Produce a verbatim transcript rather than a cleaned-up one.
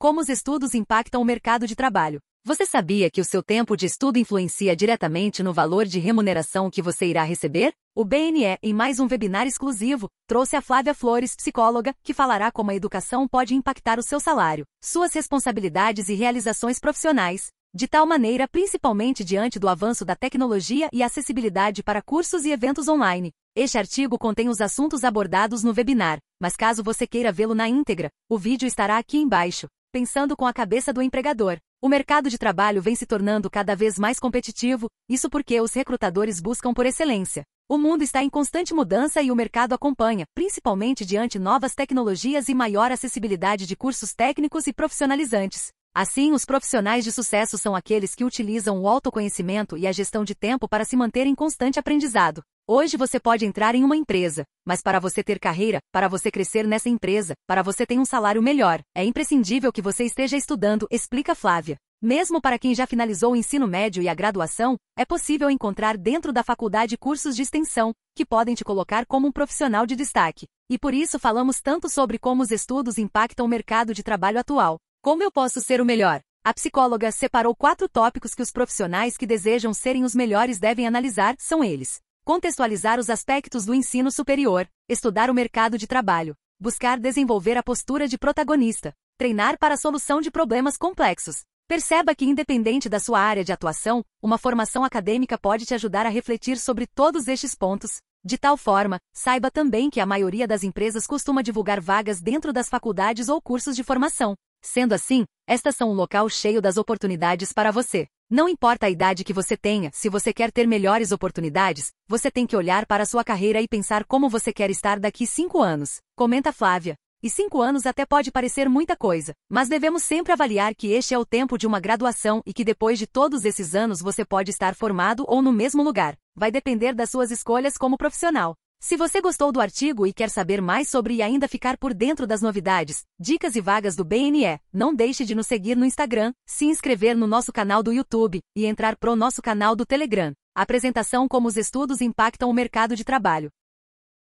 Como os estudos impactam o mercado de trabalho. Você sabia que o seu tempo de estudo influencia diretamente no valor de remuneração que você irá receber? O B N E, em mais um webinar exclusivo, trouxe a Flávia Flores, psicóloga, que falará como a educação pode impactar o seu salário, suas responsabilidades e realizações profissionais. De tal maneira, principalmente diante do avanço da tecnologia e acessibilidade para cursos e eventos online. Este artigo contém os assuntos abordados no webinar, mas caso você queira vê-lo na íntegra, o vídeo estará aqui embaixo. Pensando com a cabeça do empregador. O mercado de trabalho vem se tornando cada vez mais competitivo, isso porque os recrutadores buscam por excelência. O mundo está em constante mudança e o mercado acompanha, principalmente diante novas tecnologias e maior acessibilidade de cursos técnicos e profissionalizantes. Assim, os profissionais de sucesso são aqueles que utilizam o autoconhecimento e a gestão de tempo para se manter em constante aprendizado. Hoje você pode entrar em uma empresa, mas para você ter carreira, para você crescer nessa empresa, para você ter um salário melhor, é imprescindível que você esteja estudando, explica Flávia. Mesmo para quem já finalizou o ensino médio e a graduação, é possível encontrar dentro da faculdade cursos de extensão, que podem te colocar como um profissional de destaque. E por isso falamos tanto sobre como os estudos impactam o mercado de trabalho atual. Como eu posso ser o melhor? A psicóloga separou quatro tópicos que os profissionais que desejam serem os melhores devem analisar, são eles. Contextualizar os aspectos do ensino superior, estudar o mercado de trabalho, buscar desenvolver a postura de protagonista, treinar para a solução de problemas complexos. Perceba que, independente da sua área de atuação, uma formação acadêmica pode te ajudar a refletir sobre todos estes pontos. De tal forma, saiba também que a maioria das empresas costuma divulgar vagas dentro das faculdades ou cursos de formação. Sendo assim, estas são um local cheio das oportunidades para você. Não importa a idade que você tenha, se você quer ter melhores oportunidades, você tem que olhar para a sua carreira e pensar como você quer estar daqui cinco anos. Comenta Flávia. E cinco anos até pode parecer muita coisa, mas devemos sempre avaliar que este é o tempo de uma graduação e que depois de todos esses anos você pode estar formado ou no mesmo lugar. Vai depender das suas escolhas como profissional. Se você gostou do artigo e quer saber mais sobre e ainda ficar por dentro das novidades, dicas e vagas do B N E, não deixe de nos seguir no Instagram, se inscrever no nosso canal do YouTube e entrar pro nosso canal do Telegram. Apresentação: como os estudos impactam o mercado de trabalho.